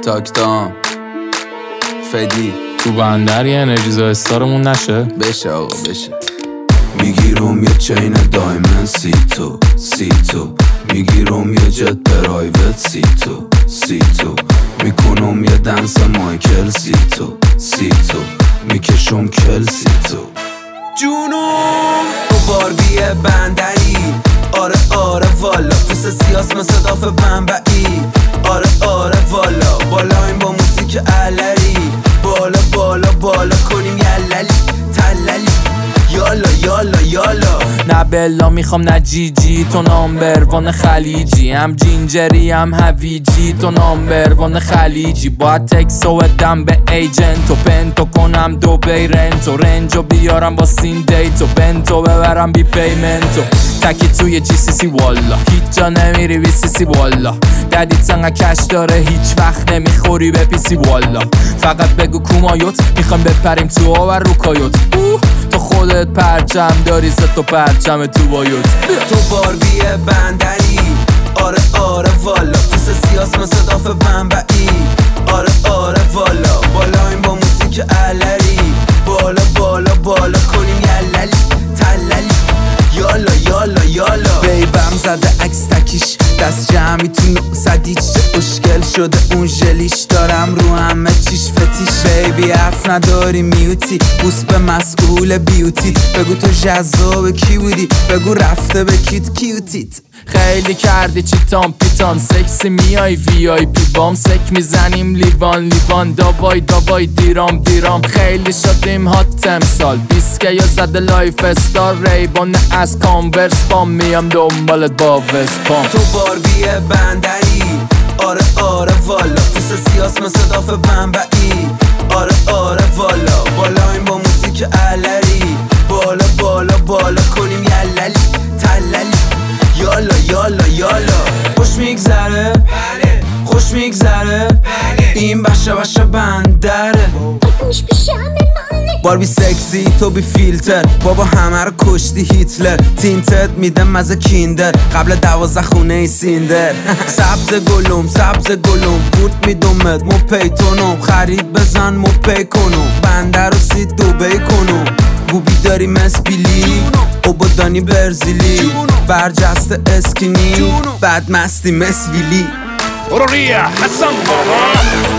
تاکتام فدی تو بندر یه انرژیزا استارمون نشه؟ بشه آقا بشه. میگیرم یه چین دایمن سی تو میگیرم یه جت پرایوت سی تو میکنم یه دنس مایکل سی تو میکشم کل تو جونم تو باربی بندری. آره والا پوست سیاس مثل داف بنبعی. آره والا بالایم با موسیک علری. بالا کنیم یللی تللی. یالا نه بلا میخوام نه جیجی، تو نامبروان خلیجی، هم جینجری هم هویجی، تو نامبروان خلیجی. باید تکسو بدم به ایجنت و پنتو کنم دوبی رنتو، رنجو بیارم با سین دیتو، بنتو ببرم بی پیمنتو. تکی توی جی سی سی والا هیچ جا نمیری بی سی سی والا. ددیت انقدر کش داره هیچ وقت نمیخوری به پی سی والا. فقط بگو کومایوت میخوام بپریم تو آور رو کایوت. تو خودت پرچم داری ست و پرچم تو بایوت. تو باربی بندری. آره والا پوست سیاس مثل داف بنبعی. آره والا بالایم با موسیک علری. بالا کنیم یللی تللی. یالا بیبم زده عکس تکیش، دست جمعی تو 900 اشکل شده اون ژلیش. دارم رو همه چیش فتیش. بیبی حرف نداری میوتی، بوس به مسئول بیوتی. بگو تو جذاب کی بودی، بگو رفته به کیوتیت. خیلی کردی چیتان پیتان سکسی میای وی آی پی بام. سک میزنیم لیوان داوای دیرام. خیلی شدیم هات امسال دیسکه یا زده لایف استار. ریبان از کانورس بام میام دنبالت با وسپام. تو باربی بندری. آره والا پوست سیاس مثل داف بنبعی. آره والا بالایم با موسیک علری. بالا کنیم یللی تللی. یالا خوش میگذره خوش میگذره این بشه بندره. باربی سکسی تو بی فیلتر، بابا همه رو کشتی هیتلر. تینتد میدم مزه کیندر قبل 12 خونه ای سیندر. سبز گلوم بورد میدومت مو پیتونم. خرید بزن مو پی کنم بندر رو سید دوبی کنم. بوبی داری مسبیلی اوبادانی برزیلی. برجسته اسکینی بعد مستی مسویلی. برو ریا حسن بابا